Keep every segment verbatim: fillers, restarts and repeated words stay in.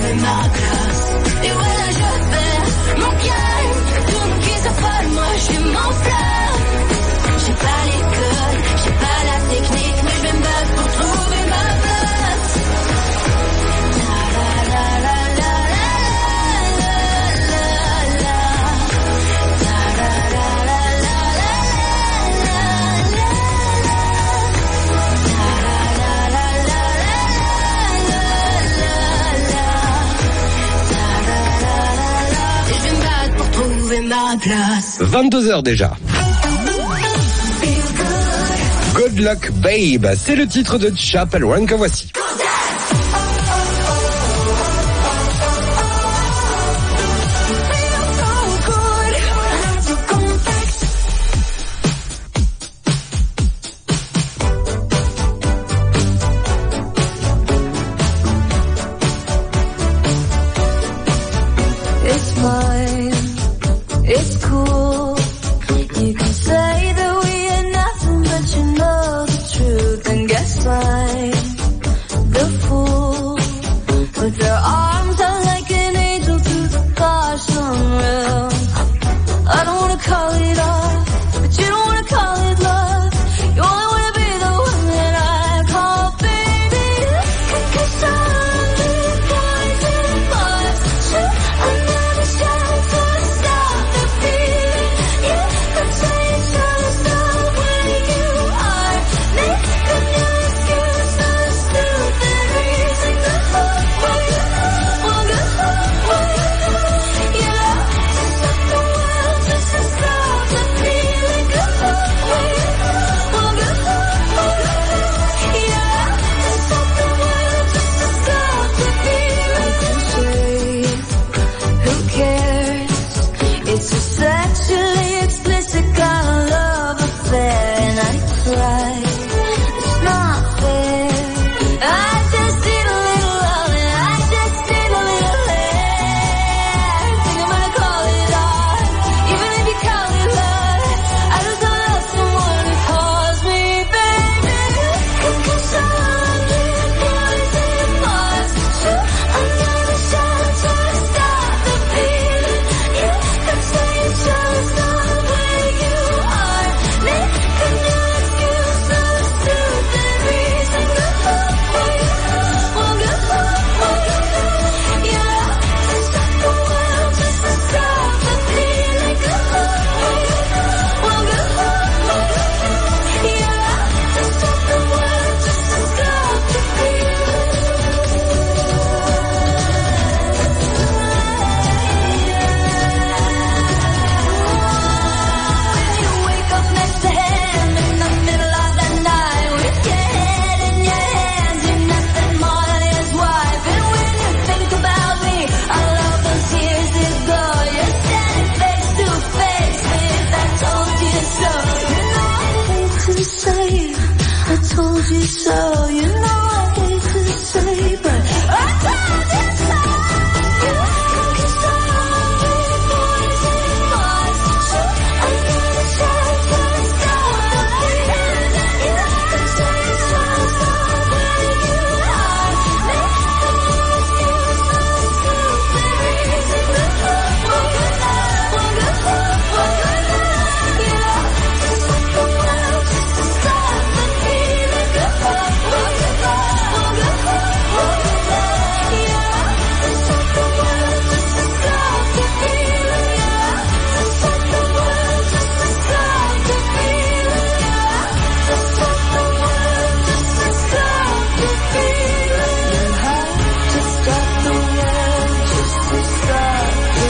retrouver ma place. Et voilà, je perds mon calme. Tout mon qui s'affole, moi je m'enflamme. J'ai pas l'école, j'ai pas la technique, mais je vais me battre pour trouver ma place. La la la la la la la la la. La la la la la la la la. La la la la la la la. Et je vais me battre pour trouver ma place. vingt-deux heures déjà. Good Luck Babe, c'est le titre de Chapel One que voici. It's mine, it's cool. You can say that we are nothing, but you know the truth. And guess I'm the fool. With their arms out like an angel through the caution rail. I don't wanna call it off, but you don't wanna call it love. You only wanna be the one that I call baby. Cause I'm the poison heart. Sure, I'm not a shelter to stop the feeling. You could say it's just the way you are. Make a new excuse for a stupid reason. Go away, well, go away. You love to stop the world just to stop the feeling. Go away, well, go away. You love to stop the world just to stop the feeling. Who cares? It's a sexually explicit kind of love affair, and I cry. It's not fair. I just need a little love, and I just need a little air. Think I'm gonna call it off, even if you call it love. I just don't love someone who calls me baby. Cause I'm the poison heart. Sure, I'm not a shelter to stop the feeling. You could say it's just the way you are. Make a new excuse for a stupid reason. Go away, well, go away. You love to stop the world just to stop the feeling. Go away, well, go away. You love to stop the world just to stop the feeling. When you wake up next to him in the middle of the night with your head in your hands, you're nothing more than his wife. And when you think about me, all of those years ago, you're standing face to face with I told you so. You know I hate to say I told you so. You know I hate to say, but I told you so. Cause I'm the poison heart. Sure, I'm not a shelter to stop the feeling. You could say it's just the way you are. Make a new excuse for a stupid reason. Go away, well, go away. You love to stop the world just to stop the feeling. Go away, well, go away. You love to stop the world just to stop the feeling. You love to stop the world just to stop the feeling. You love to stop the world just to stop the feeling. You have to stop the world just to stop the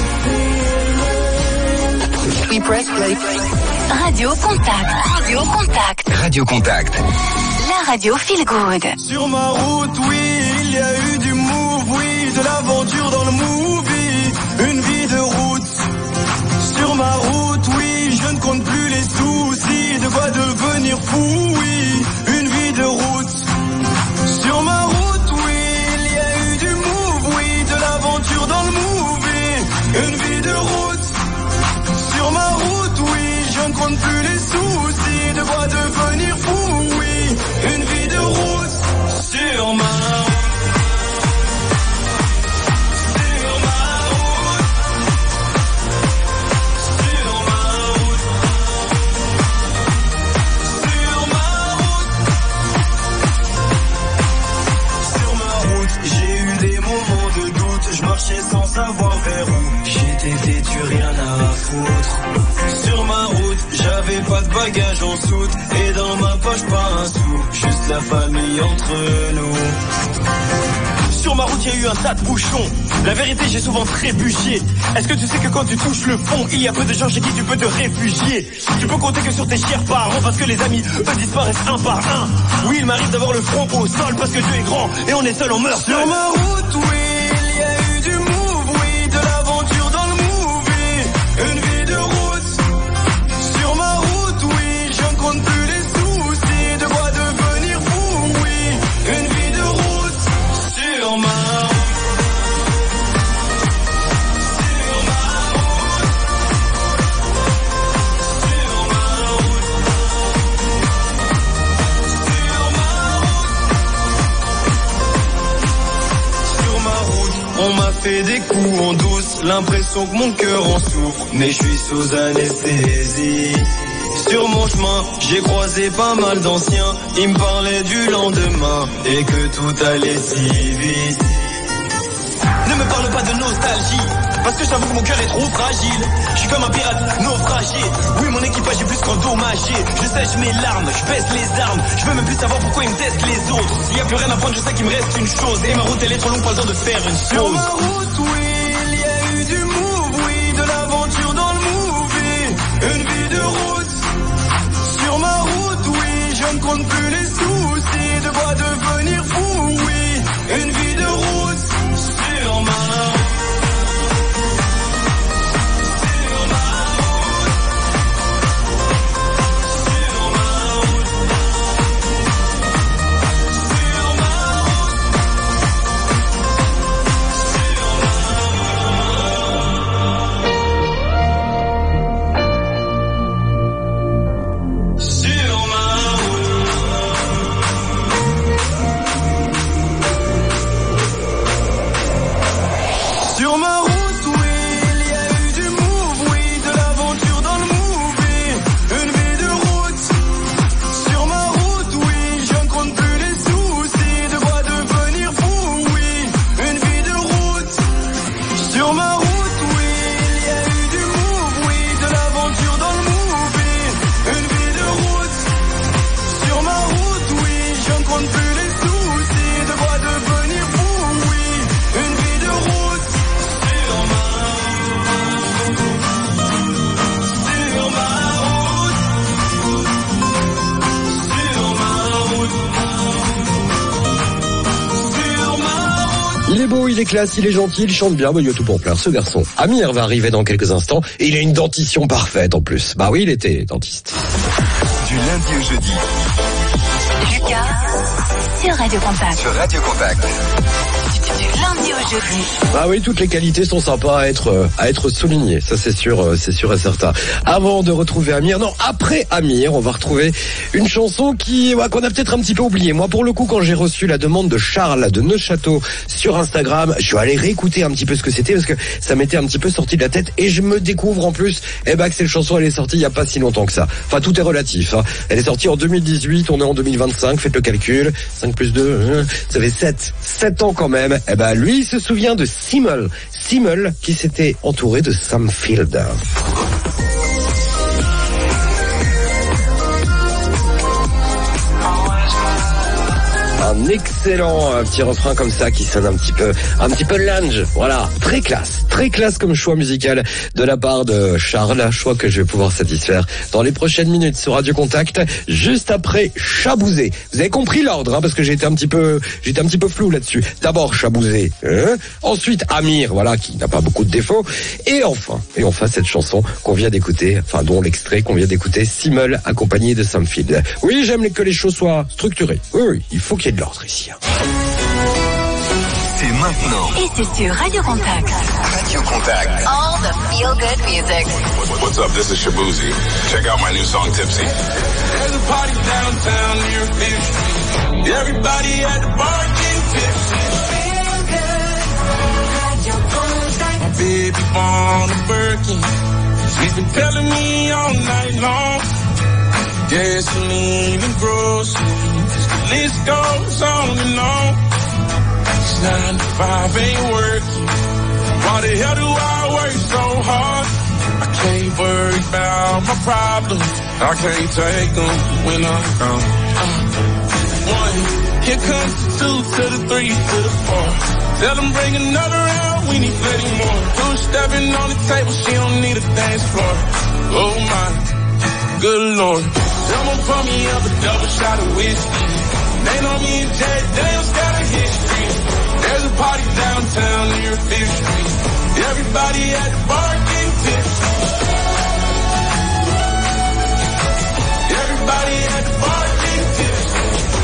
feeling. We press play. Radio Contact. Radio Contact. Radio Contact. La radio feel good. Sur ma route, oui, il y a eu du move, oui, de l'aventure dans le movie, une vie de route. Sur ma route, oui, je ne compte plus les soucis, de quoi devenir fou, oui, une vie de route. Sur ma route, oui, il y a eu du move, oui, de l'aventure dans le movie, une vie de route. Sur ma route, oui, je ne compte plus les soucis, de quoi devenir fou, oui, une vie de route. Sur ma route. marchais sans savoir vers où. J'étais vêtu, rien à foutre. Sur ma route, j'avais pas de bagages en soute. Et dans ma poche, pas un sou. Juste la famille entre nous. Sur ma route, il y a eu un tas de bouchons. La vérité, j'ai souvent trébuché. Est-ce que tu sais que quand tu touches le fond, il y a peu de gens chez qui tu peux te réfugier? Tu peux compter que sur tes chers parents, parce que les amis, eux, disparaissent un par un. Oui, il m'arrive d'avoir le front au sol, parce que Dieu est grand, et on est seul, on meurt seul. Sur ma route, oui, il y a eu du move, oui, de l'aventure dans le movie. Une vie de route. Sur ma route, oui, je ne compte plus les soucis. De quoi devenir fou, oui. Une vie de route. Sur ma route. On m'a fait des coups en douce, l'impression que mon cœur en souffre, mais je suis sous anesthésie. Sur mon chemin, j'ai croisé pas mal d'anciens, ils me parlaient du lendemain, et que tout allait si vite. Ne me parle pas de nostalgie, parce que j'avoue que mon cœur est trop fragile. Je suis comme un pirate naufragé. Oui, mon équipage est plus qu'endommagé. Je sèche mes larmes, je baisse les armes. Je veux même plus savoir pourquoi ils me testent les autres. S'il y a plus rien à prendre, je sais qu'il me reste une chose. Et ma route elle est trop longue, pas le temps de faire une Sur chose. ma route, oui, il y a eu du move, oui, de l'aventure dans le movie. Une vie de route. Sur ma route, oui, je ne compte plus les soucis. De quoi devenir fou, oui. Une vie de route. Sur ma route. Il est beau, il est classe, il est gentil, il chante bien, mais il y a tout pour plaire, ce garçon. Amir va arriver dans quelques instants, et il a une dentition parfaite en plus. Bah oui, il était dentiste. Du lundi au jeudi. Lucas, sur Radio Contact. Sur Radio Contact. Du lundi au jeudi. Bah oui, toutes les qualités sont sympas à être à être soulignées, ça c'est sûr, c'est sûr et certain. Avant de retrouver Amir, non, après Amir, on va retrouver une chanson qui ouais, qu'on a peut-être un petit peu oubliée. Moi, pour le coup, quand j'ai reçu la demande de Charles de Neuchâteau sur Instagram, je suis allé réécouter un petit peu ce que c'était parce que ça m'était un petit peu sorti de la tête et je me découvre en plus, eh ben que cette chanson elle est sortie il y a pas si longtemps que ça. Enfin, tout est relatif. Hein. Elle est sortie en deux mille dix-huit, on est en deux mille vingt-cinq. Faites le calcul, cinq plus deux, ça fait sept, sept ans quand même. Eh ben lui, il se souvient de Simmel, Simmel qui s'était entouré de Sam Field. Un excellent un petit refrain comme ça qui sonne un petit peu, un petit peu lounge. Voilà, très classe, très classe comme choix musical de la part de Charles. Choix que je vais pouvoir satisfaire dans les prochaines minutes sur Radio Contact, juste après Chabouzé. Vous avez compris l'ordre, hein, parce que j'ai été un petit peu, j'étais un petit peu flou là-dessus. D'abord Chabouzé, hein, ensuite Amir, voilà, qui n'a pas beaucoup de défauts, et enfin, et enfin cette chanson qu'on vient d'écouter, enfin dont l'extrait qu'on vient d'écouter, Simmel accompagné de Sam Field. Oui, j'aime que les choses soient structurées. Oui, oui, il faut qu'il y ait de l'ordre ici. C'est maintenant. Et c'est sur Radio Contact. Radio Contact. All the feel-good music. What's up? This is Shabuzi. Check out my new song, Tipsy. There's a party downtown near Fifth Street. Everybody at the bar getting tipsy. My baby born a Birkin. She's been telling me all night long. Gasoline and groceries. The list goes on and on. It's nine to five ain't working. Why the hell do I work so hard? I can't worry about my problems. I can't take them when I'm gone. Uh, one, here comes the two to the three to the four. Tell them bring another round, we need plenty more. Two stepping on the table, she don't need a dance floor. Oh my, good lord. Someone pour me up a double shot of whiskey. They know me and Jay Dale's got a history. There's a party downtown near Fifth Street. Everybody at the bar getting tipsy. Everybody at the bar getting tipsy.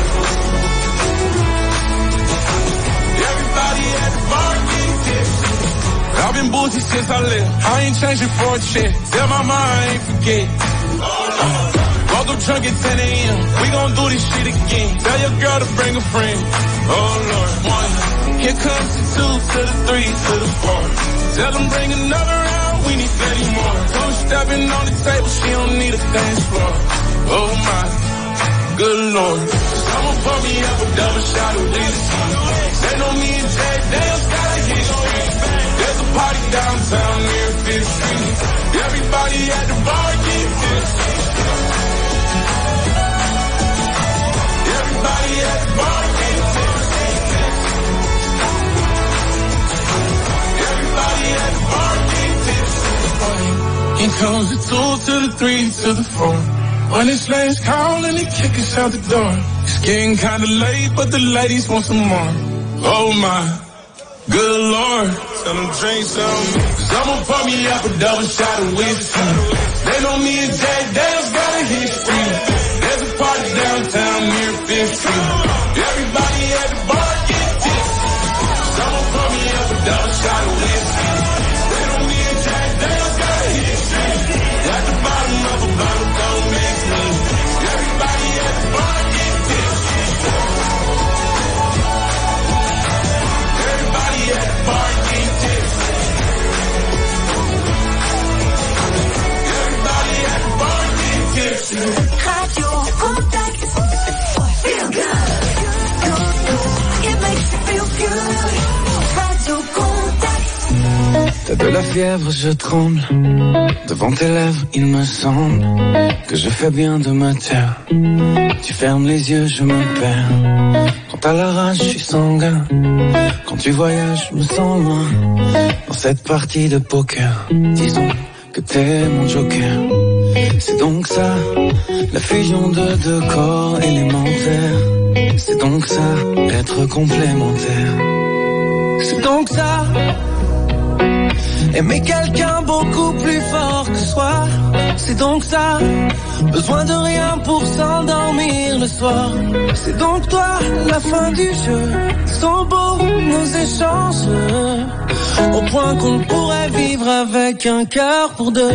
Everybody at the bar getting tipsy. I've been boozy since I left. I ain't changing for a check. Tell my mom I ain't forget. Uh, woke up drunk at ten a.m. We gon' do this shit again. Tell your girl to bring a friend. Oh Lord, one. Here comes the two to the three to the four. Tell them bring another round, we need plenty more. Two stepping on the table, she don't need a dance floor. Oh my, good lord. Someone pour me up a double shot of whiskey. They know me and Jay Dale's got a history. There's a party downtown near Fifth Street. Everybody at the bar get tipsy. Everybody at the bar get tipsy. Everybody at the bar get tipsy. Here comes the two to the three to the four. When it's last call and they kick us out the door. It's getting kinda late, but the ladies want some more. Oh my, good lord. Tell them drink some. Someone pour me up a double shot of whiskey. They know me and Jay Dale's got a history. There's a party downtown near Fifth Street. Everybody at the bar get tipsy. Someone pour me up a double shot of whiskey. They know me and Jay Dale's got a history. At the bottom of a bottle, don't mix me. Everybody at the bar get tipsy. Everybody at the bar get tipsy. Everybody at the bar get tipsy. Radio Contact. Feel good. It makes you feel good. Radio Contact. T'as de la fièvre, je tremble. Devant tes lèvres, il me semble que je fais bien de me taire. Tu fermes les yeux, je me perds. Quand t'as la rage, je suis sanguin. Quand tu voyages, je me sens loin. Dans cette partie de poker, disons que t'es mon joker. C'est donc ça, la fusion de deux corps élémentaires. C'est donc ça, être complémentaire. C'est donc ça, aimer quelqu'un beaucoup plus fort que soi. C'est donc ça, besoin de rien pour s'endormir le soir. C'est donc toi, la fin du jeu. Sont beaux nos échanges, au point qu'on pourrait vivre avec un cœur pour deux.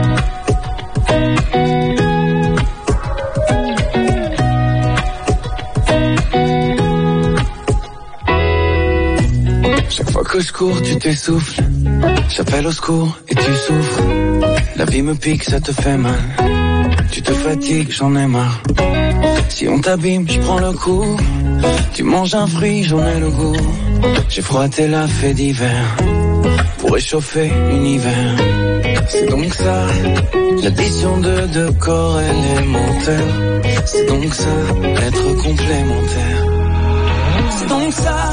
Chaque fois que je cours, tu t'essouffles. J'appelle au secours et tu souffres. La vie me pique, ça te fait mal. Tu te fatigues, j'en ai marre. Si on t'abîme, je prends le coup. Tu manges un fruit, j'en ai le goût. J'ai froid, t'es la fait d'hiver pour réchauffer l'univers. C'est donc ça, l'addition de deux corps élémentaires. C'est donc ça, être complémentaire. C'est donc ça,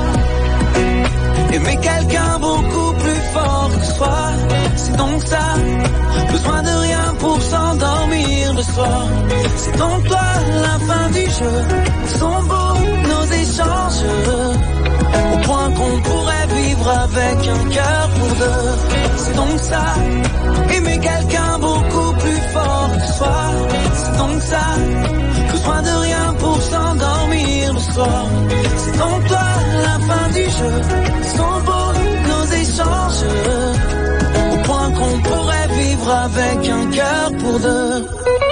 aimer quelqu'un beaucoup plus fort que soi. C'est donc ça, besoin de rien pour s'endormir le soir. C'est donc toi, la fin du jeu. Sont beaux nos échanges, au point qu'on pourrait vivre avec un cœur pour deux. C'est donc ça, aimer quelqu'un beaucoup plus fort que soi. C'est donc ça, besoin de rien pour s'endormir le soir. C'est donc toi, la fin du jeu. Sont beaux nos échanges, au point qu'on pourrait vivre avec un cœur pour deux.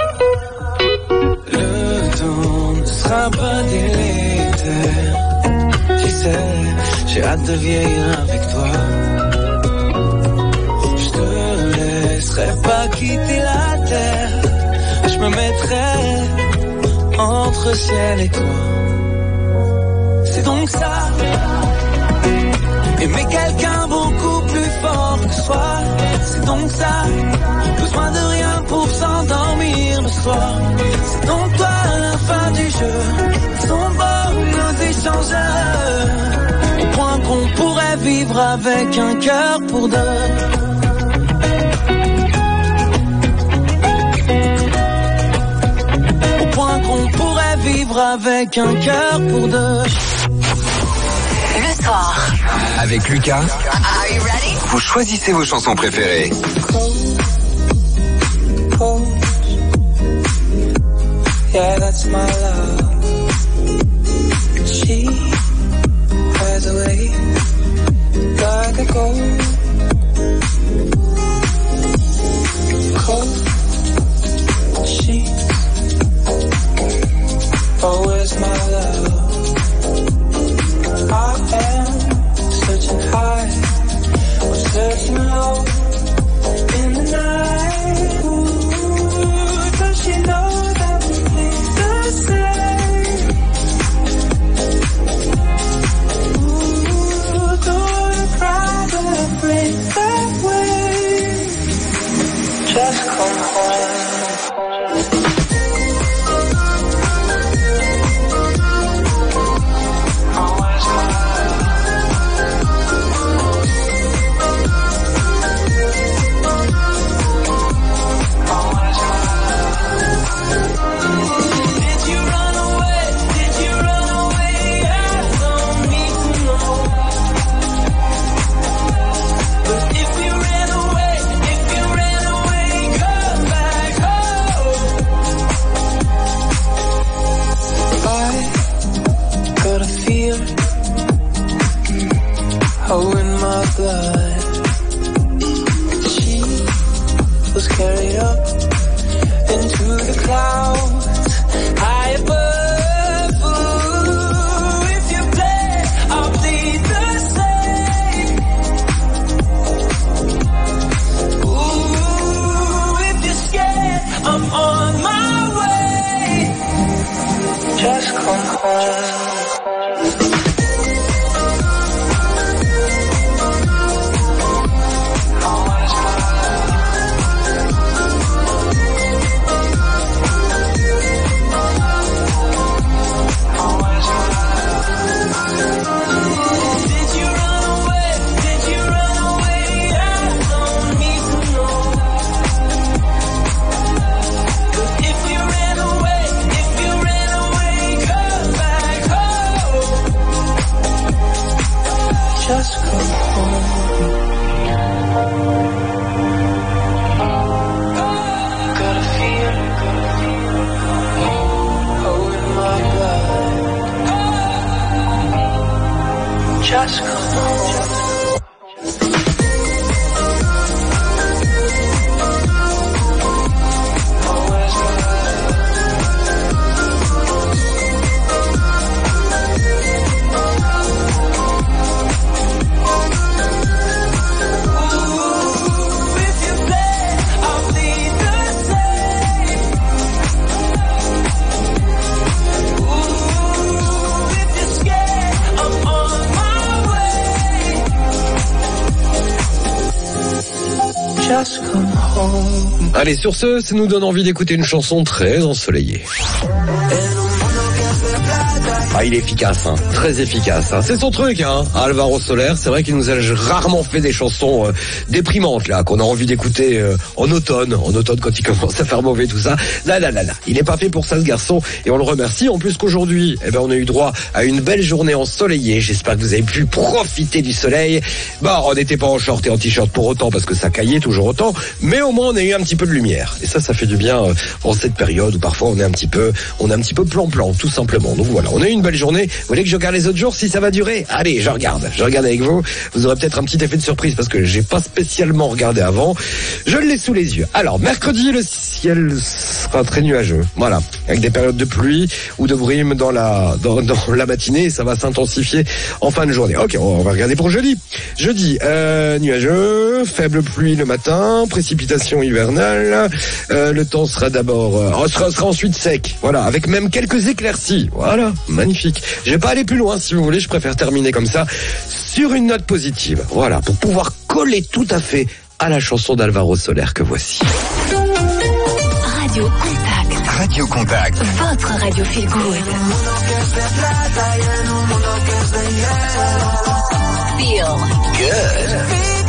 Le temps ne sera pas délétère. Tu sais, j'ai hâte de vieillir avec toi. Je te laisserai pas quitter la terre. Je me mettrai entre ciel et toi. C'est donc ça, aimer quelqu'un beaucoup plus donc ça. Besoin de rien pour s'endormir le soir. C'est donc toi la fin du jeu. Son bord, nos échangeurs. Au point qu'on pourrait vivre avec un cœur pour deux. On pourrait vivre avec un cœur pour deux. Le soir. Avec Lucas, Are you ready? vous choisissez vos chansons préférées. Cold, cold. Yeah, that's my love. She has a way like a gold. Cold. She. Oh, where's my love? I am searching high, I'm searching low in the night. Ooh, does she know that we think the same? Ooh, don't you cry that I break that way? Just come home. Oh, in my blood, she was carried up into the clouds, high above. Ooh, if you play, I'll bleed the same. Ooh, if you're scared, I'm on my way. Just come home. Just come home. Allez, sur ce, ça nous donne envie d'écouter une chanson très ensoleillée. Ah, il est efficace, hein, très efficace. Hein. C'est son truc, hein, Alvaro Soler. C'est vrai qu'il nous a rarement fait des chansons euh, déprimantes, là, qu'on a envie d'écouter euh, en automne, en automne quand il commence à faire mauvais, tout ça. Là, là, là, là. Il n'est pas fait pour ça, ce garçon, et on le remercie. En plus qu'aujourd'hui, eh ben, on a eu droit à une belle journée ensoleillée. J'espère que vous avez pu profiter du soleil. Bon, on n'était pas en short et en t-shirt pour autant, parce que ça caillait toujours autant, mais au moins on a eu un petit peu de lumière. Et ça, ça fait du bien euh, en cette période où parfois on est un petit peu, on est un petit peu plan-plan, tout simplement. Donc voilà, on a eu une belle journée. Vous voulez que je regarde les autres jours si ça va durer? Allez, je regarde. Je regarde avec vous. Vous aurez peut-être un petit effet de surprise parce que j'ai pas spécialement regardé avant. Je l'ai sous les yeux. Alors, mercredi, le ciel sera très nuageux. Voilà. Avec des périodes de pluie ou de brume dans la, dans, dans la matinée. Ça va s'intensifier en fin de journée. Ok, on va regarder pour jeudi. Jeudi, euh, nuageux, faible pluie le matin, précipitation hivernale. Euh, le temps sera d'abord, euh, sera, sera ensuite sec. Voilà. Avec même quelques éclaircies. Voilà. Magnifique. Je vais pas aller plus loin si vous voulez, je préfère terminer comme ça sur une note positive. Voilà, pour pouvoir coller tout à fait à la chanson d'Alvaro Soler que voici. Radio Contact. Radio Contact. Votre radio feel good. Feel Good.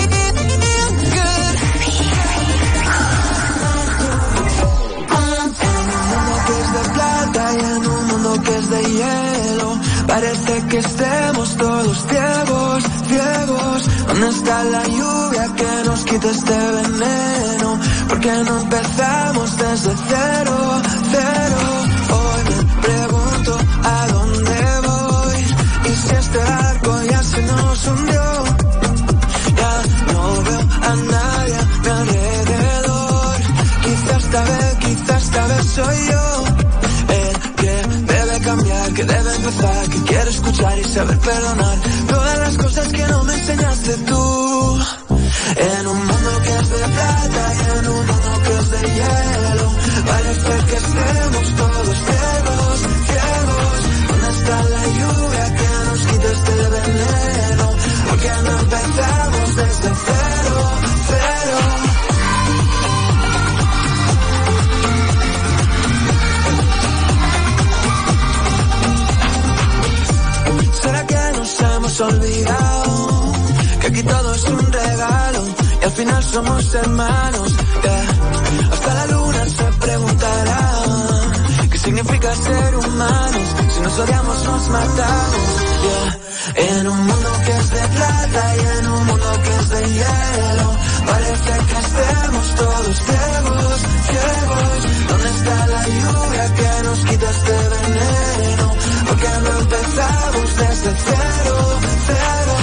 Y en un mundo que es de hielo, parece que estemos todos ciegos, ciegos. ¿Dónde está la lluvia que nos quita este veneno? ¿Por qué no empezamos desde cero, cero? Hoy me pregunto a dónde voy, y si este barco ya se nos hundió. Ya no veo a nadie a mi alrededor, quizás esta vez, quizás esta vez soy yo. Que debe empezar, que quiero escuchar y saber perdonar todas las cosas que no me enseñaste tú. En un mundo que es de plata y en un mundo que es de hielo, parece que estemos todos ciegos, ciegos. ¿Dónde está la lluvia que nos quita este veneno? ¿Por qué no empezamos desde cero, cero? ¿Será que nos hemos olvidado que aquí todo es un regalo y al final somos hermanos? Yeah. Hasta la luna se preguntará qué significa ser humanos. Si nos odiamos nos matamos. Yeah. En un mundo que es de plata y en un mundo que es de hielo, parece que estemos todos ciegos, ciegos. ¿Dónde está la lluvia que nos quita este veneno? ¿Por qué no empezamos desde cero, cero?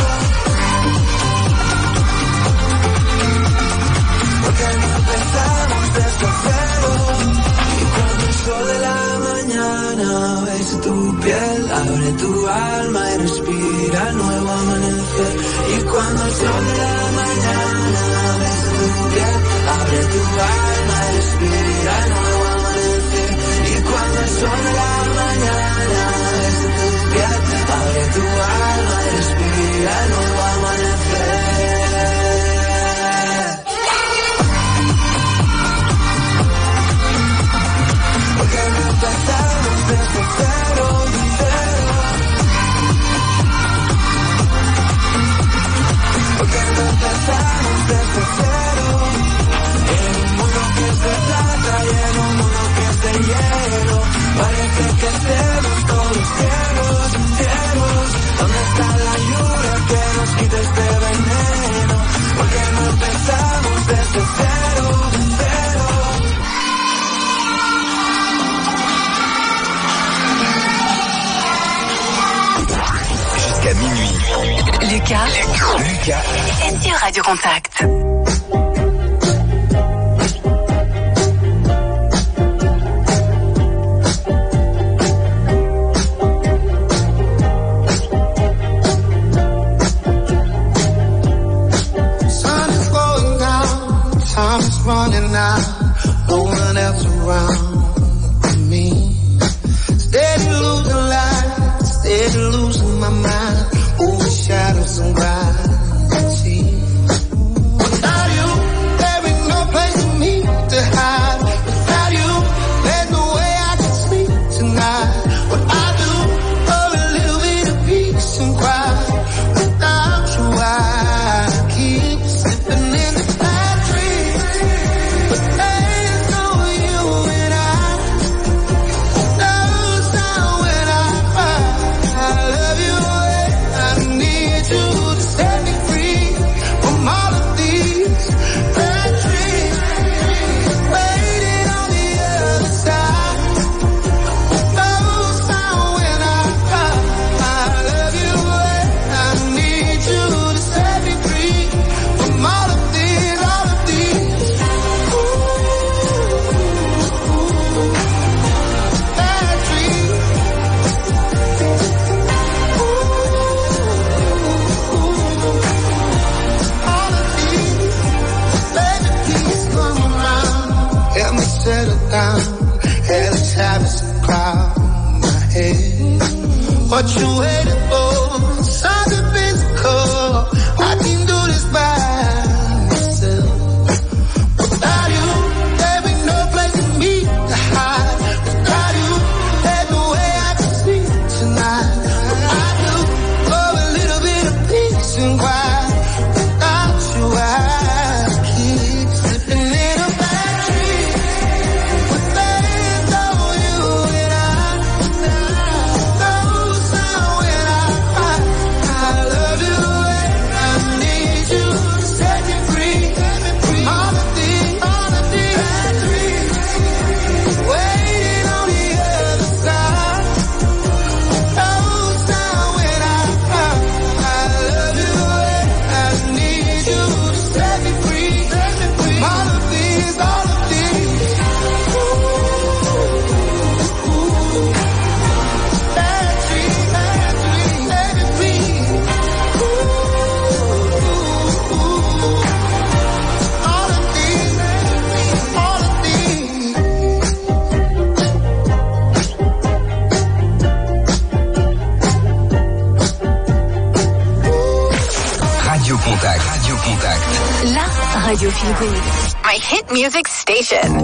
¿Por qué no empezamos desde cero? Y cuando el sol de la mañana besa tu piel, abre tu alma y respira nuevo amanecer. Y cuando el sol de la mañana besa tu piel, abre tu alma y respira nuevo amanecer. Y cuando el sol de la mañana abre tu alma y respira nuevo amanecer. Porque no empezamos desde cero, cero. Porque no empezamos desde cero. En un mundo que es de plata y en un mundo que es de hielo, parece que estemos todos ciegos, ciegos. ¿Dónde está la lluvia que nos quita este veneno? ¿Por qué no empezamos desde cero, cero? Jusqu'à minuit. Lucas. Lucas. Et sur Radio Contact. Running out, no one else around me. Steady losing light, steady losing my mind. Over shadows and gravity. Without you, there ain't no place for me to hide. Without you, there's no way I can sleep tonight. What I do for a little bit of peace and quiet. Without you, I keep slipping in the bad dreams. There's no you and I. No sound when I cry. I love you and I need you to set me free from all of these bad dreams. Waiting on the other side. No sound when I cry. I love you and I need you to set me free from all of these, all of these. Bad dreams. All of these. Baby, please come around. Help me settle down. Hell is having some cloud in my head. What you waiting for? Something physical. I can do this by myself. Radio Contact. Radio Contact. La radio feel good. My hit music station.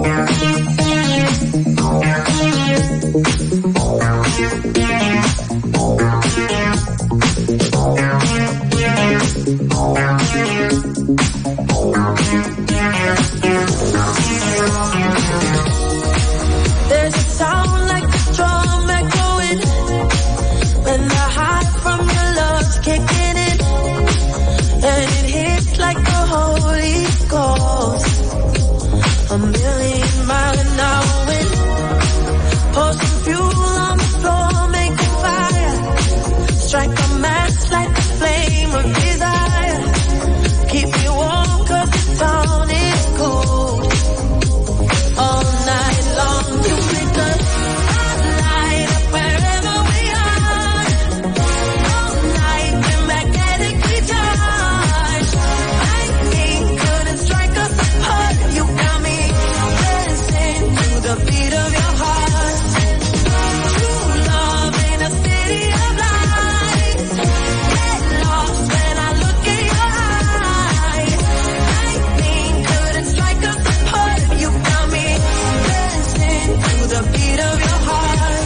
There's a sound like a drum echoing when the high from your love's kicking in, and it hits like the Holy Ghost. A million mile an hour wind. Pour some fuel on the floor, make a fire. Strike a match, light the flame of desire. Keep me warm 'cause the town is cold. All night long you make us light up wherever we are. All night we're magnetically charged. Lightning couldn't strike us apart. You got me dancing to the beat of your heart. True love in a city of lights. Get lost when I look in your eyes. Lightning couldn't strike us apart. You got me dancing to the beat of your heart.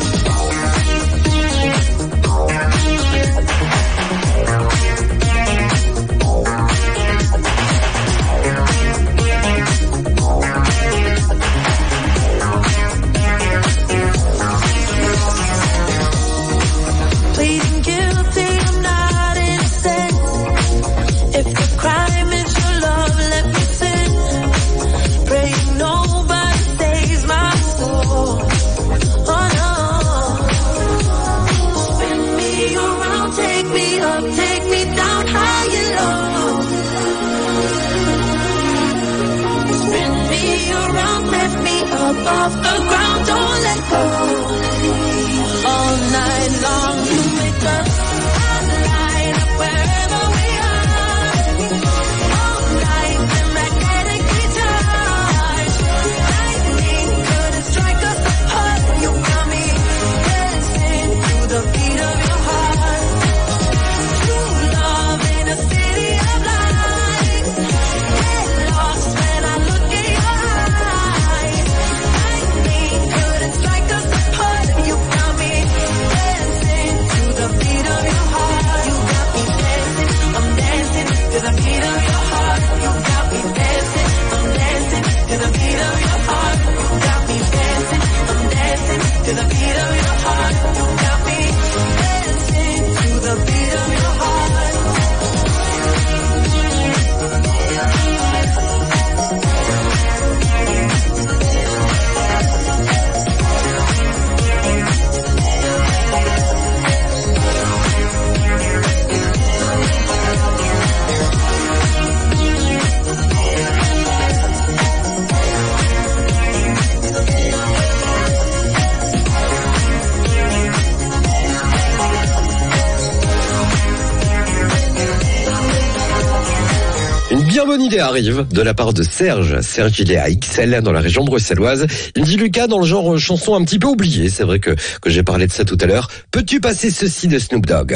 Pleading guilty, I'm not innocent. If the crime is your love, let me sin. Praying nobody saves my soul. Oh no. Spin me around, take me up, take me down high and low. Spin me around, lift me up off the ground, don't let go. All night long you make us light up wherever we are. All night we're magnetically charged. Lightning couldn't strike us apart. You got me dancing to the beat of your heart. True love in a city of lights. Get lost when I look in your eyes. Lightning couldn't strike us apart. You got me dancing to the beat of your heart. You got me dancing, I'm dancing to the beat of your heart. You got me dancing, I'm dancing to the beat of your heart. You got me dancing, I'm dancing to the beat of your heart. You got me dancing to the beat of your heart. Une bien bonne idée arrive de la part de Serge. Serge, il est à X L dans la région bruxelloise. Il me dit, Lucas, dans le genre chanson un petit peu oubliée, c'est vrai que, que j'ai parlé de ça tout à l'heure, peux-tu passer ceci de Snoop Dogg?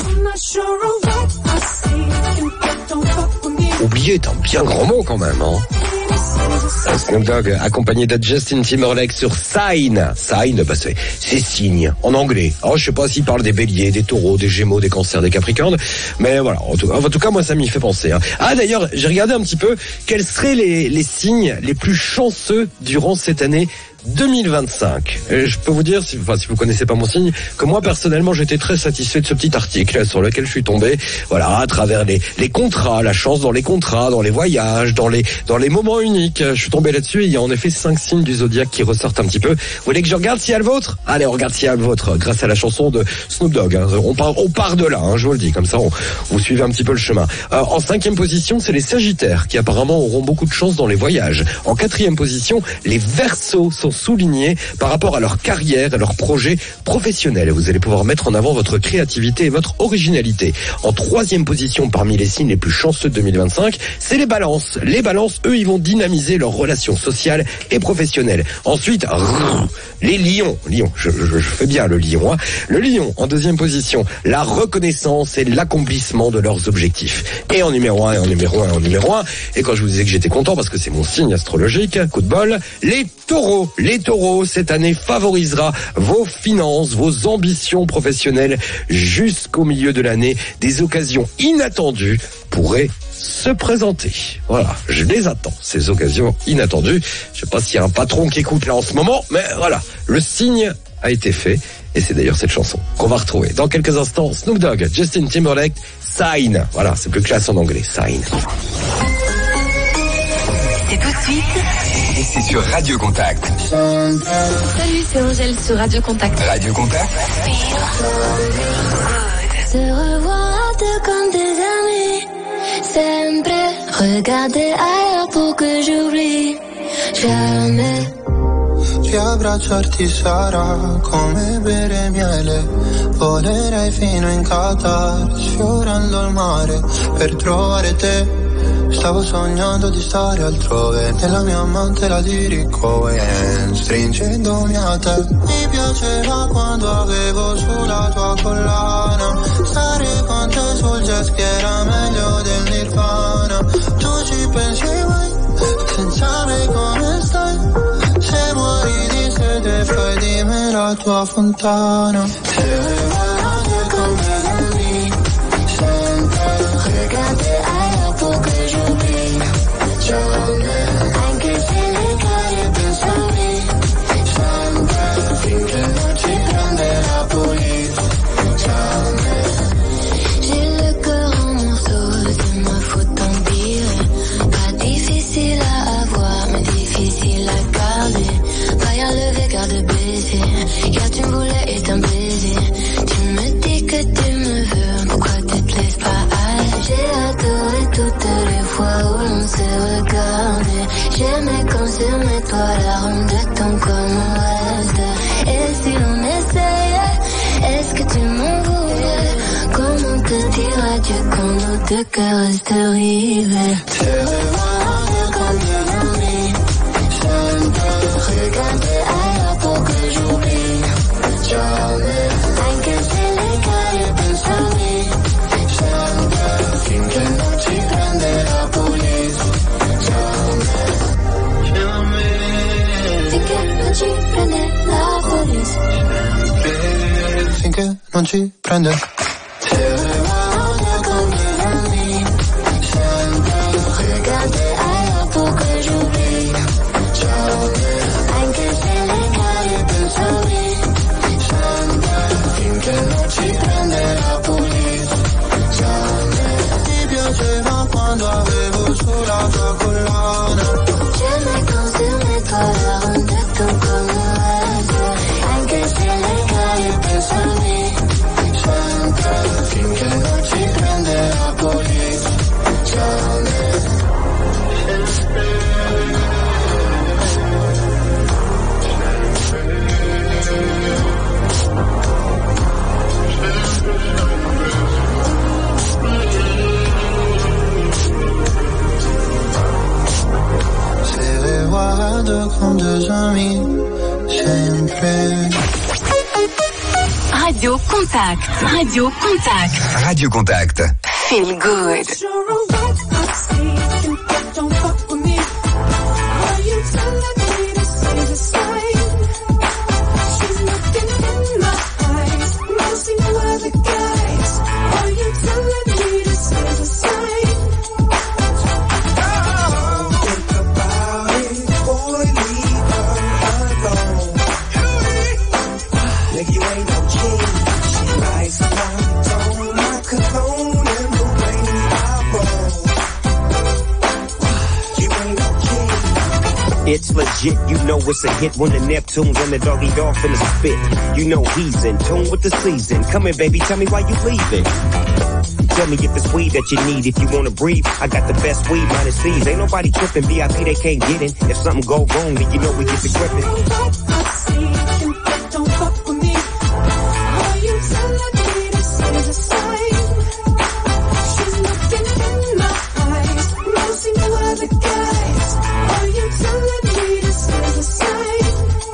Oublié est un bien grand mot quand même, hein. Snoop Dogg accompagné de Justin Timberlake sur Sign. Sign, bah c'est, c'est signe en anglais. Alors je sais pas s'il parle des béliers, des taureaux, des gémeaux, des cancers, des capricornes, mais voilà. En tout, en tout cas, moi ça m'y fait penser. Hein. Ah d'ailleurs, j'ai regardé un petit peu quels seraient les, les signes les plus chanceux durant cette année deux mille vingt-cinq. Et je peux vous dire, si, enfin, si vous connaissez pas mon signe, que moi personnellement j'étais très satisfait de ce petit article sur lequel je suis tombé. Voilà, à travers les, les contrats, la chance dans les contrats, dans les voyages, dans les dans les moments uniques. Je suis tombé là-dessus et il y a en effet cinq signes du zodiaque qui ressortent un petit peu. Vous voulez que je regarde s'il y a le vôtre? Allez, on regarde s'il y a le vôtre grâce à la chanson de Snoop Dogg. Hein. On part on part de là, hein, je vous le dis, comme ça on, vous suivez un petit peu le chemin. Euh, en cinquième position, c'est les Sagittaires qui apparemment auront beaucoup de chance dans les voyages. En quatrième position, les Verseaux sont sont soulignés par rapport à leur carrière et leurs projets professionnels. Vous allez pouvoir mettre en avant votre créativité et votre originalité. En troisième position parmi les signes les plus chanceux de deux mille vingt-cinq, c'est les balances. Les balances, eux, ils vont dynamiser leurs relations sociales et professionnelles. Ensuite, les lions. Lions, je, je, je fais bien le lion. Hein. Le lion, en deuxième position, la reconnaissance et l'accomplissement de leurs objectifs. Et en numéro un, et en numéro un, en numéro un. Et quand je vous disais que j'étais content parce que c'est mon signe astrologique, coup de bol, les taureaux. Les taureaux, cette année, favorisera vos finances, vos ambitions professionnelles jusqu'au milieu de l'année. Des occasions inattendues pourraient se présenter. Voilà, je les attends, ces occasions inattendues. Je sais pas s'il y a un patron qui écoute là en ce moment, mais voilà, le signe a été fait. Et c'est d'ailleurs cette chanson qu'on va retrouver dans quelques instants. Snoop Dogg, Justin Timberlake, Sign. Voilà, c'est plus classe en anglais, Sign. C'est tout de suite. Et c'est sur Radio Contact. Salut, c'est Angèle sur Radio Contact. Radio Contact. Se revoir deux comme des amis. Sempre regarder ailleurs pour que j'oublie. Jamais. Riabbracciarti sarà come bere miele. Volerei fino in Qatar, sfiorando il mare per trovare te. Stavo sognando di stare altrove, nella mia mantera di Ricohen, stringendomi a te. Mi piaceva quando avevo sulla tua collana, stare con te sul jet ski era meglio del Nirvana. Tu ci pensi mai, senza me come stai? Se muori di sete fai di me la tua fontana. Se vuoi come ami, sempre regate ailleurs pour que j'oublie. Jamais, anche se le cari pensami, sempre finché non ci prende la police. Jamais. J'ai le cœur en morceaux, c'est ma faute tant pis. Pas difficile à avoir, mais difficile à garder. Vaillant lever, garde baiser. Hier tu me voulais et un baiser. Tu me dis que tu me veux, pourquoi tu te laisses pas aller? J'ai adoré toutes les fois où l'on s'est regardé. J'aimais quand sur mes toits la ronde de ton corps mon reste. Et si l'on essayait, est-ce que tu m'en voulais? Comment te dire adieu quand nos deux cœurs restent rivés? Te revoir comme des amis, sempre regarder ailleurs pour que j'oublie. Jamais, anche se le cari pensami, sempre finché non ci prende la police. Jamais, jamais, finché non ci prende la police. Finché non ci prende. Te revoir comme des amis, sempre regarder ailleurs pour que j'oublie. Jamais, anche se le cari pensami, sempre finché non ci prende la police. Jamais. Ti piaceva quando avevo sulla tua collana. J'aimais quand sur mes toits la ronde de ton corps me reste. Anche se le cari pensami, sempre finché non ci prende la police. Jamais. Se guardo con deux amis, sempre. Radio Contact. Radio Contact. Radio Contact. Feel good. Don't fuck with me. Are you telling me this is a sign? She's looking in my eyes, messing with the guys. Are you telling me this is a sign? Oh, think about it, boy, leave her alone. Nigga, you ain't no king. She likes my tone, my cologne, and the way I roll. You ain't no king. It's legit, you know it's a hit when the Neptunes and the doggy dog finna spit. You know he's in tune with the season. Come here, baby, tell me why you leaving. Tell me if it's weed that you need. If you wanna breathe, I got the best weed minus fees. Ain't nobody tripping. V I P they can't get in. If something go wrong, then you know we get the gripping. Don't fuck with me. Are you telling me this is a sign? She's looking in my eyes. No, see no other guys. Are you telling me this is a sign?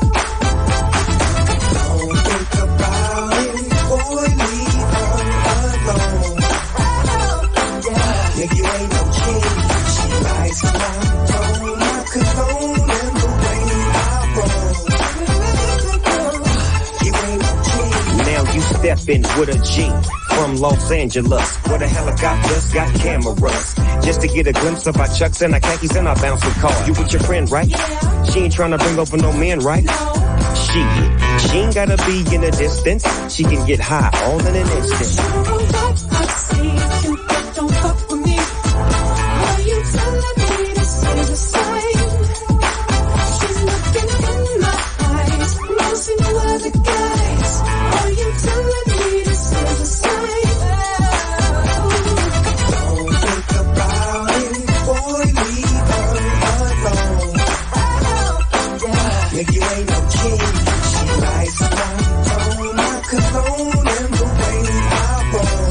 Don't think about it, boy, leave her alone. Nigga, you ain't no king. She likes my tone, my cologne, and the way I roll. You ain't no king. Now you steppin' with a G from Los Angeles, where the helicopters got cameras, just to get a glimpse of our chucks and our khakis and our bouncing car. You with your friend, right? Yeah. She ain't tryna bring over no men, right? No. She, she ain't gotta be in a distance. She can get high all in an instant. I see you, don't fuck with me. Are you telling me this is a sign? She's looking in my eyes. No, see no other guys. Are you telling me this is a sign? Don't think about it, boy, leave her alone. Nigga, you ain't no king. She likes my tone, my cologne, and the way I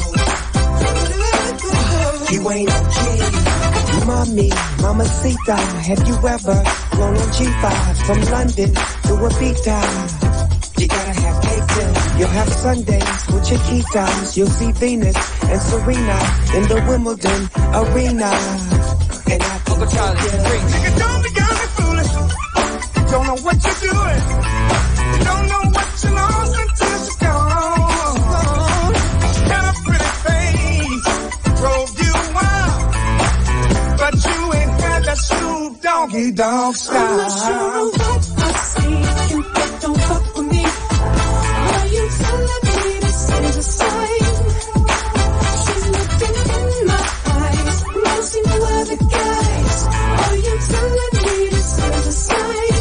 roll. You ain't no king. Mommy, mamacita, have you ever flown on G five from London to Ibiza? You gotta have cake then. You'll have Sundays with your Chiquitas. You'll see Venus and Serena in the Wimbledon arena. And I Uncle Charlie, Nigga, don't be young and foolish. You don't know what you're doing. You don't know what you lost until she's gone. Got a pretty face, drove you wild, but you ain't had that Snoop Doggy Dogg style. I'm not sure what I see. You don't fuck with me. Are you telling me this is a sign? She's looking in my eyes. No, see no other guys. Are you telling me this is a sign?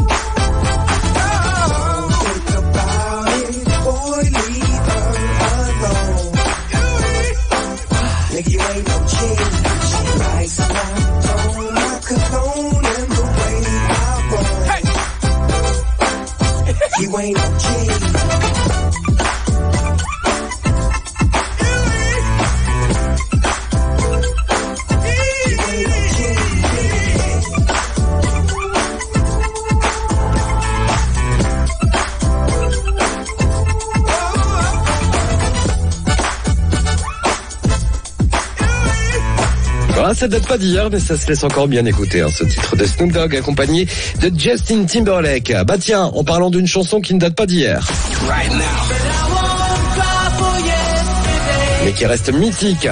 Think about it, boy, leave her alone. Nigga, you ain't no king. She likes my tone, my cologne, and the way I roll. You ain't no king. Ah, ça date pas d'hier, mais ça se laisse encore bien écouter, hein, ce titre de Snoop Dogg accompagné de Justin Timberlake. Bah tiens, en parlant d'une chanson qui ne date pas d'hier, Right now. mais qui reste mythique.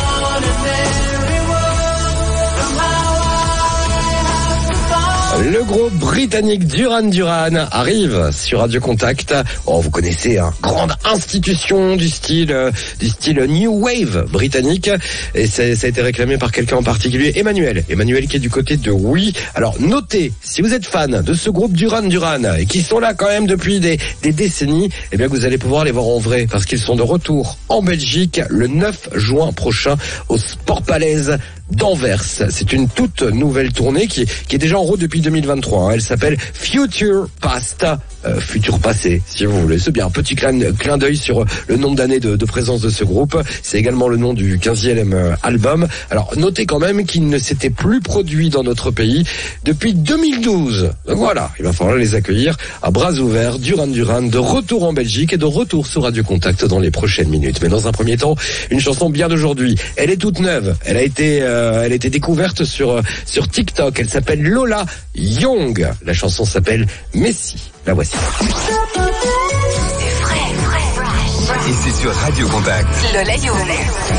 Le groupe britannique Duran Duran arrive sur Radio Contact. Oh, vous connaissez, hein, grande institution du style, euh, du style New Wave britannique. Et ça, ça a été réclamé par quelqu'un en particulier, Emmanuel. Emmanuel qui est du côté de Oui. Alors notez, si vous êtes fan de ce groupe Duran Duran et qui sont là quand même depuis des, des décennies, eh bien vous allez pouvoir les voir en vrai parce qu'ils sont de retour en Belgique le neuf juin prochain au Sport Palace d'Anvers. C'est une toute nouvelle tournée qui, qui est déjà en route depuis deux mille vingt-trois. Hein. Elle s'appelle Future Past, euh, futur passé, si vous voulez. C'est bien un petit clin, clin d'œil sur le nombre d'années de, de présence de ce groupe. C'est également le nom du quinzième album. Alors, notez quand même qu'il ne s'était plus produit dans notre pays depuis deux mille douze. Donc voilà, il va falloir les accueillir à bras ouverts. Duran Duran de retour en Belgique et de retour sur Radio Contact dans les prochaines minutes. Mais dans un premier temps, une chanson bien d'aujourd'hui. Elle est toute neuve. Elle a été... Euh, Elle a été découverte sur sur TikTok. Elle s'appelle Lola Young. La chanson s'appelle Messi. La voici. Et c'est sur Radio Contact. Lola Young.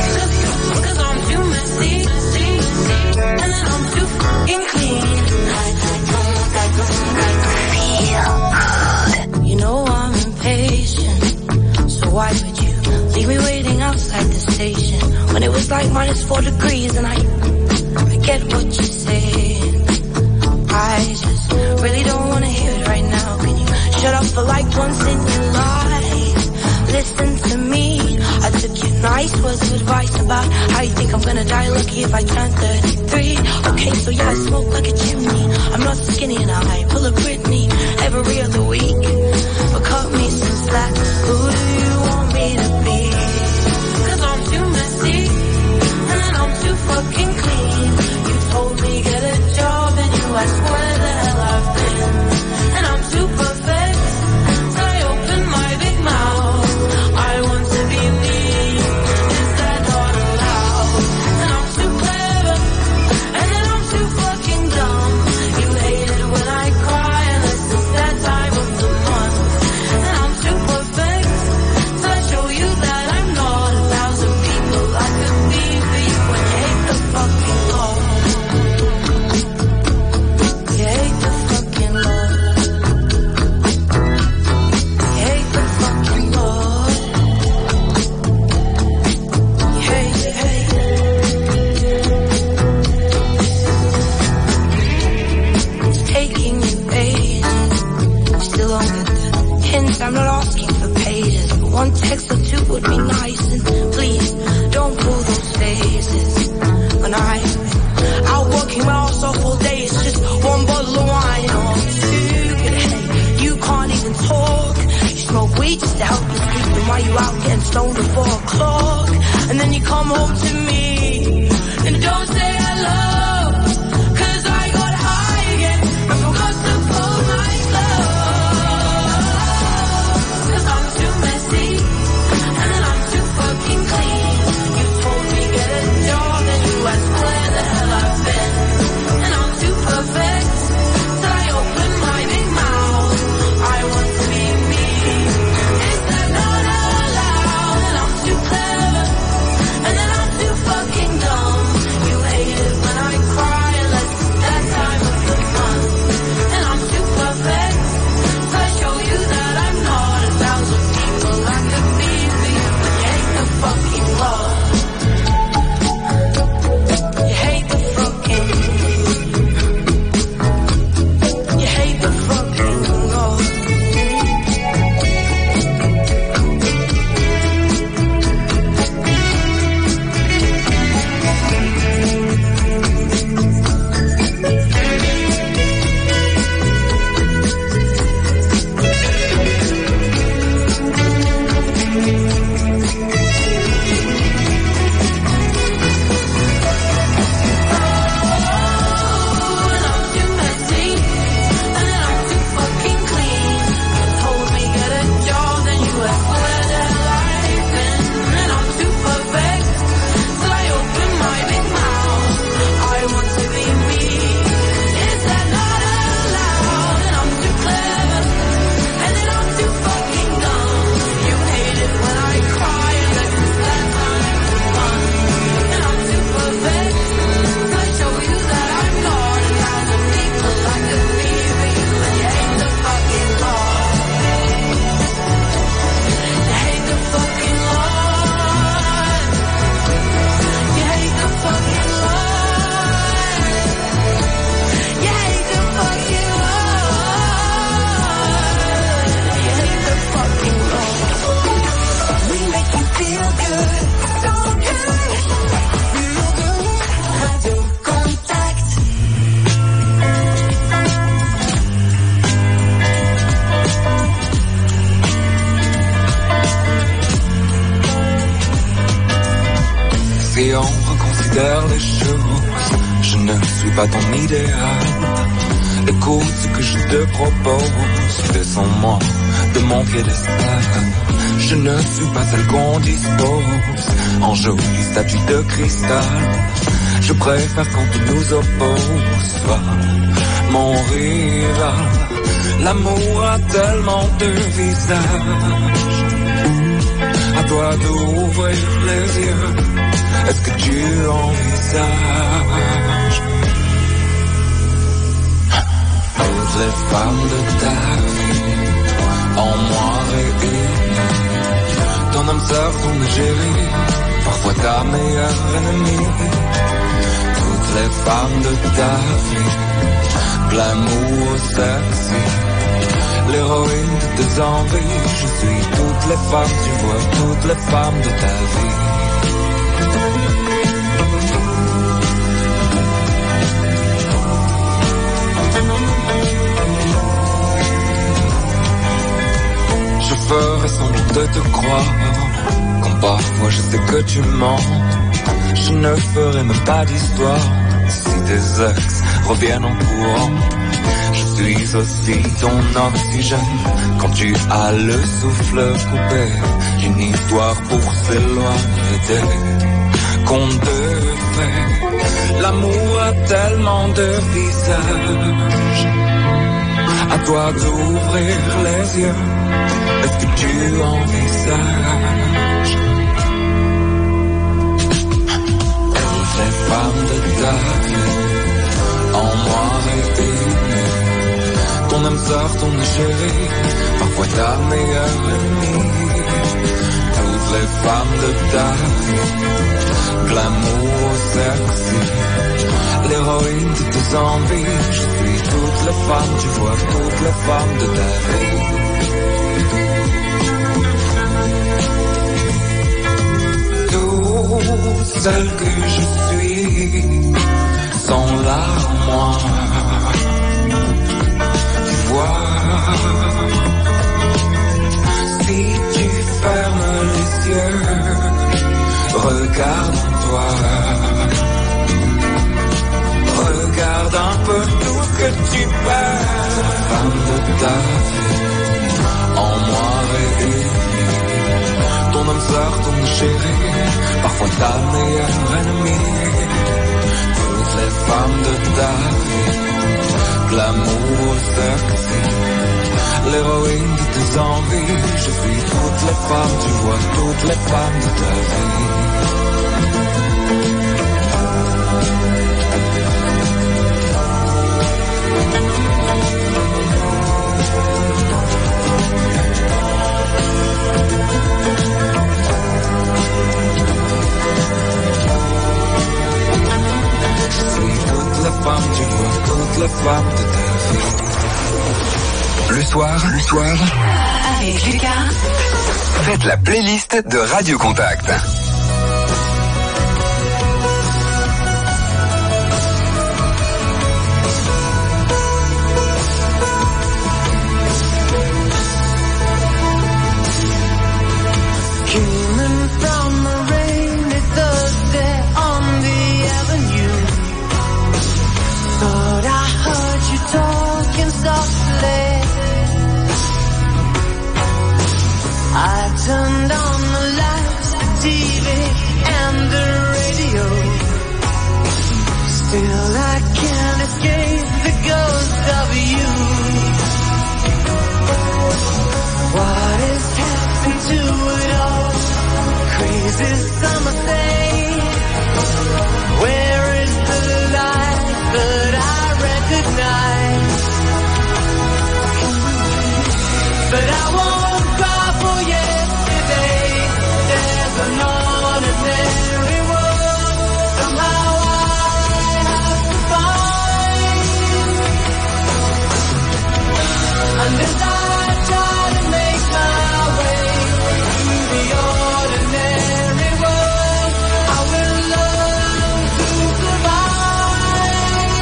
You know I'm impatient, so why would you leave me waiting outside the station when it was like minus four degrees and I, I get what you're saying. I just really don't want to hear it right now. Can you shut up for like once in your life? Listen to me. I took your nice words to advice about how you think I'm gonna die lucky if I turn thirty-three. Okay, so yeah, I smoke like a chimney. I'm not skinny and I pull a Britney every other week. But cut me some slack, who do you want me to be? Cause I'm too messy, and I'm too fucking clean. You told me get a job and you asked where the hell I've been. And I'm too perfect, so I open my big mouth. I want to be me, is that not allowed? And I'm too clever, and then I'm too fucking dumb. You hate it when I cry, unless it's that time of the month. And I'm too perfect, so I show you that I'm not a thousand people I could be for you. When you hate the fucking love, you hate the fucking love, you hate the fucking love, you hate it, hate it. It's taking you ages, still on the hints. I'm not asking for pages, but one text or two would be nice. And please don't pull those faces when I'm out working my ass off all day. It's just one bottle of wine or two, but hey, you can't even talk. You smoke weed just to help you sleep, and while you out getting stoned at four o'clock, and then you come home to me and don't say hello, cause I got high again and forgot to pull my clothes. Cause I'm too messy, and then I'm too fucking clean. You told me get a job and you asked where the hell I've been. And I'm too perfect, so I open my big mouth. I want to be me, is that not allowed? And I'm too clever, and then I'm too fucking dumb. You hate it when I cry, unless it's that time of the month. And I'm too perfect, so I show you that I'm not a thousand people I could be for you. When you hate the fucking love, you hate the fucking, you hate the fucking love. And I'm too messy, and then I'm too fucking clean. You told me get a job, then you asked where the hell I've been. And I'm too perfect, so I open my big mouth. I want to be me, is that not allowed? And I'm too clever, and then I'm too fucking dumb. You hate it when I cry, unless it's that time of the month. And I'm too perfect, so I show you that I'm not a thousand people I could be for you. And you hate the fucking love, you hate the fucking love, you hate the fucking love, you hate the fucking love, you hate the fucking love. We make you feel good, so good, feel good. Radio Contact. Si on reconsidère les choses, je ne suis pas ton idéal. Écoute ce que je te propose, descends-moi de mon piédestal. Je ne suis pas celle qu'on dispose en jolie statue de cristal. Je préfère quand tu nous opposes, sois mon rival. L'amour a tellement de visages, à toi d'ouvrir les yeux. Est-ce que tu envisages toutes les femmes de ta vie en moi réunies? Ton âme sœur, ton égérie, parfois ta meilleure ennemie. Toutes les femmes de ta vie, glamour sexy, l'héroïne de tes envies. Je suis toutes les femmes, tu vois, toutes les femmes de ta vie. Je ferai semblant de te croire, quand parfois je sais que tu mens. Je ne ferai même pas d'histoire, si tes ex reviennent en courant. Je suis aussi ton oxygène, quand tu as le souffle coupé. Une histoire pour s'éloigner des contes de fées. L'amour a tellement de visages, à toi d'ouvrir les yeux. Est-ce que tu envisages toutes les femmes de ta vie en noir et uni, ton âme sœur, ton chérie, parfois ta meilleure ennemie. Toutes les femmes de ta vie, glamour sexy, l'héroïne de tes envies. Je suis toutes les femmes, tu vois, toutes les femmes de ta vie. Celle que je suis, sans l'armoire, tu vois, si tu fermes les yeux, regarde en toi, regarde un peu tout ce que tu perds. Femme de ta vie, en noir et uni, ton âme sœur, ton chéri, parfois ta meilleure ennemie. Toutes les femmes de ta vie, l'amour sexy, l'héroïne de tes envies. Je suis toutes les femmes, tu vois, toutes les femmes de ta vie. Femme, tu vois toutes les femmes de ta vie. Le soir, le soir, avec Lucas, faites la playlist de Radio Contact. Turned on the lights, the T V and the radio. Still I can't escape the ghost of you. What has happened to it all? Crazy summer thing. Where is the light that I recognize? But I won't cry for you. There's an ordinary world, somehow I have to find. And as I try to make my way through the ordinary world, I will learn to survive.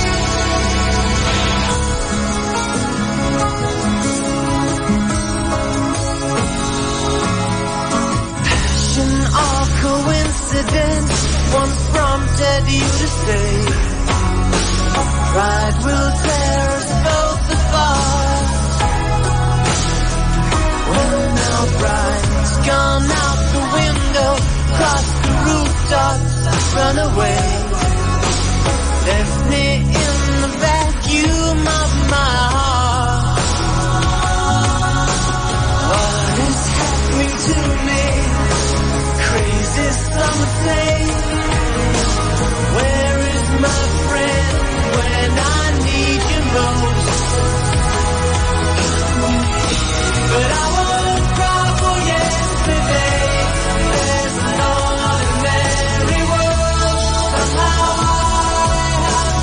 Or coincidence once prompted you to say, pride will tear us both apart. Well now pride's gone out the window, crossed the rooftops, run away, left me in the vacuum of my heart. What is happening to me? Crazy summer thing. Where is my friend when I need you most? But I won't cry for yesterday. There's an ordinary world, somehow I have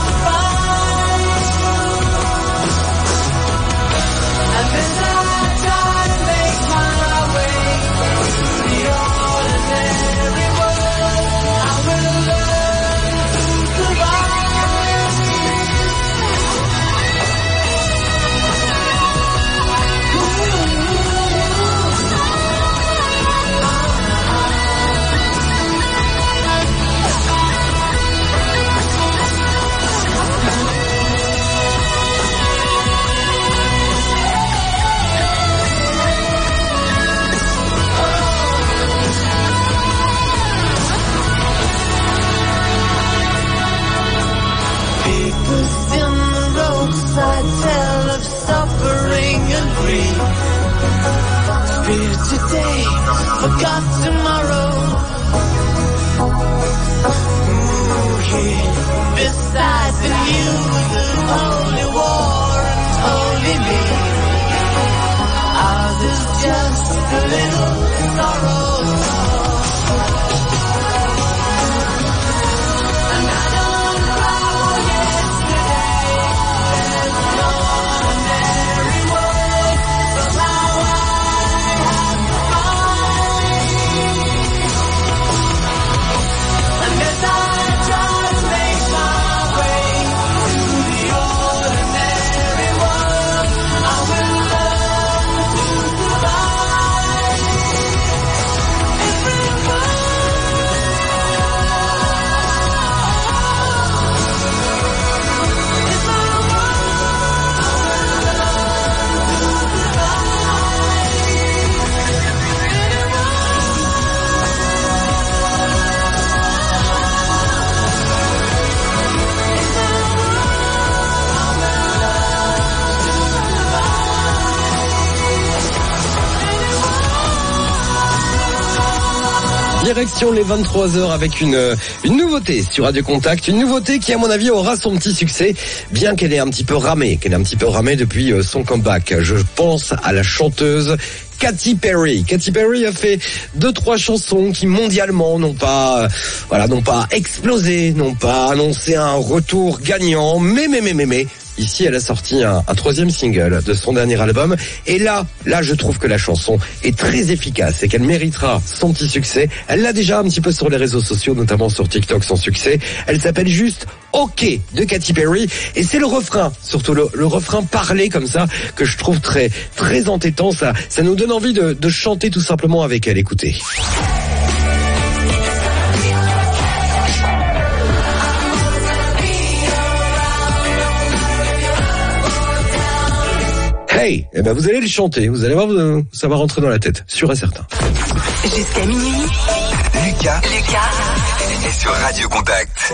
today, forgot tomorrow. Ooh, yeah. Besides the news of holy war and holy me, ours is just a little sorrow. Direction les vingt-trois heures avec une, une nouveauté sur Radio Contact, une nouveauté qui à mon avis aura son petit succès, bien qu'elle ait un petit peu ramé, qu'elle ait un petit peu ramé depuis son comeback. Je pense à la chanteuse Katy Perry. Katy Perry a fait deux, trois chansons qui mondialement n'ont pas, euh, voilà, n'ont pas explosé, n'ont pas annoncé un retour gagnant, mais, mais, mais, mais, mais, ici, elle a sorti un, un troisième single de son dernier album. Et là, là, je trouve que la chanson est très efficace et qu'elle méritera son petit succès. Elle l'a déjà un petit peu sur les réseaux sociaux, notamment sur TikTok, son succès. Elle s'appelle juste OK de Katy Perry. Et c'est le refrain, surtout le, le refrain parlé comme ça, que je trouve très, très entêtant. Ça, ça nous donne envie de, de chanter tout simplement avec elle. Écoutez. Hey, eh ben vous allez le chanter, vous allez voir, ça va rentrer dans la tête, sûr et certain. Jusqu'à minuit, Lucas, Lucas est sur Radio Contact.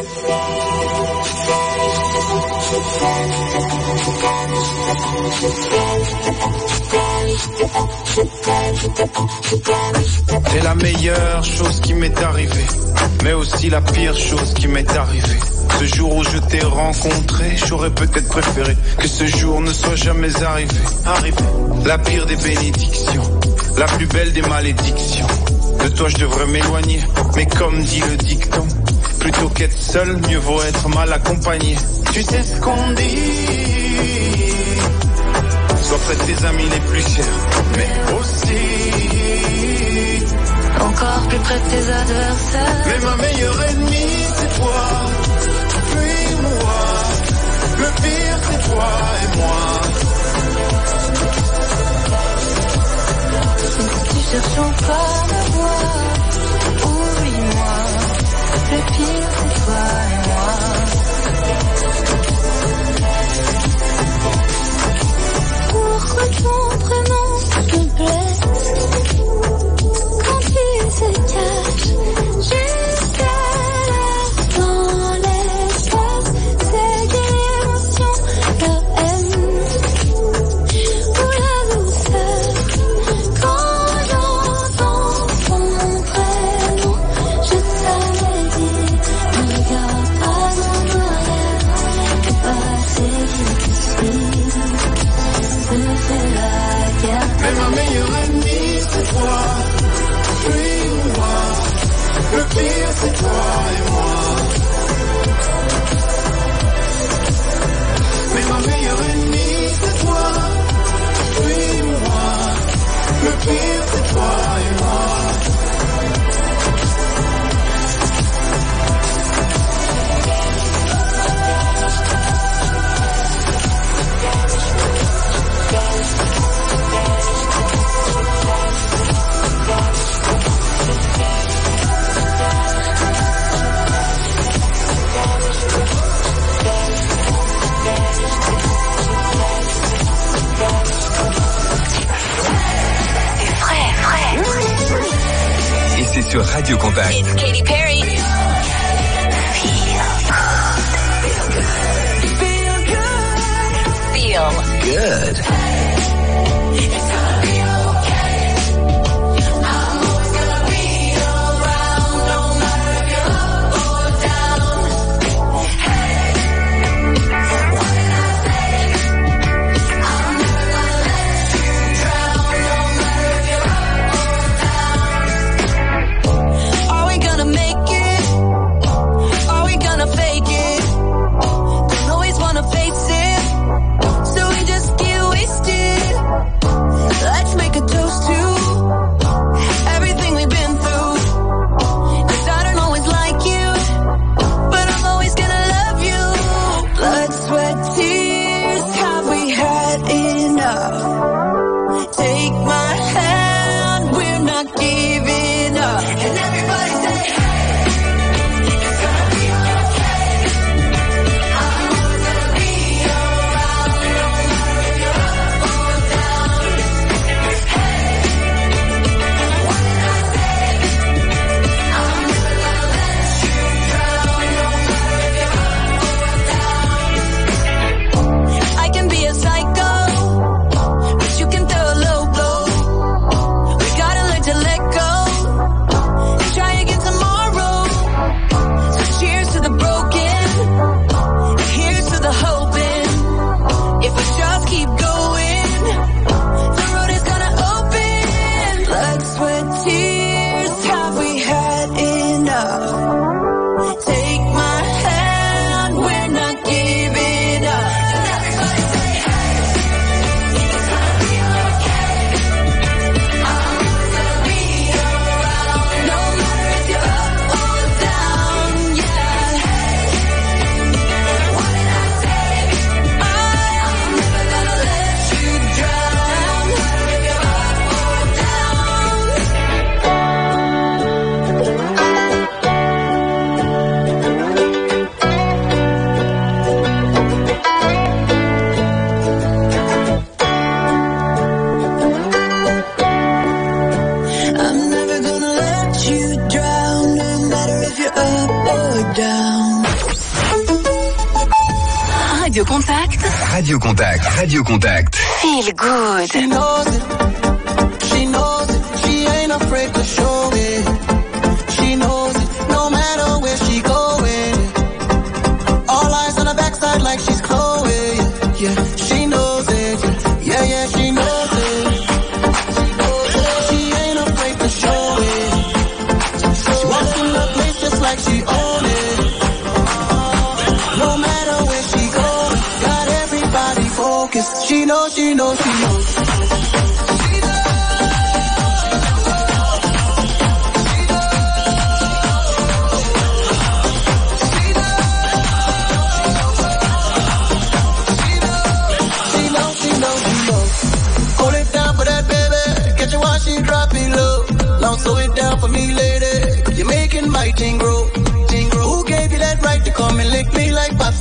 C'est la meilleure chose qui m'est arrivée, mais aussi la pire chose qui m'est arrivée. Ce jour où je t'ai rencontré, j'aurais peut-être préféré que ce jour ne soit jamais arrivé. Arrivé. La pire des bénédictions, la plus belle des malédictions. De toi je devrais m'éloigner, mais comme dit le dicton, plutôt qu'être seul, mieux vaut être mal accompagné. Tu sais ce qu'on dit, sois près de tes amis les plus chers, mais aussi encore plus près de tes adversaires. Mais ma meilleure ennemie c'est toi, puis moi. Le pire c'est toi et moi. Si tu cherches encore à voir, oublie-moi. Le pire c'est toi et moi. Pourquoi ton prénom te blesse quand tu te caches jusqu'à là dans l'espace? C'est quelle émotion, la haine ou la douceur quand j'entends ton prénom? Je t'avais dit, ne regarde pas en arrière, le passé qui te suit se fait la guerre. Mais ma meilleure ennemie c'est toi, puis moi. Le pire c'est toi et moi. Mais ma meilleure ennemie c'est toi, puis moi. Le pire c'est toi et moi. Et c'est sur Radio Contact. It's Katy Perry. Feel good. Good. Radio Contact. Radio Contact. Radio Contact. Feel good. She knows it. She knows it. She ain't afraid to show it. She knows it. No matter where she going. All eyes on her backside like she's Chloe. Yeah, she knows it. Yeah, yeah, she knows it. She knows it. She ain't afraid to show it. She walks in the place just like she own it. No matter where she goes, got everybody focused. She knows, she knows, she knows. Drop it low, now slow it down for me, lady. You're making my ting grow, ting grow. Who gave you that right to come and lick me like Pops?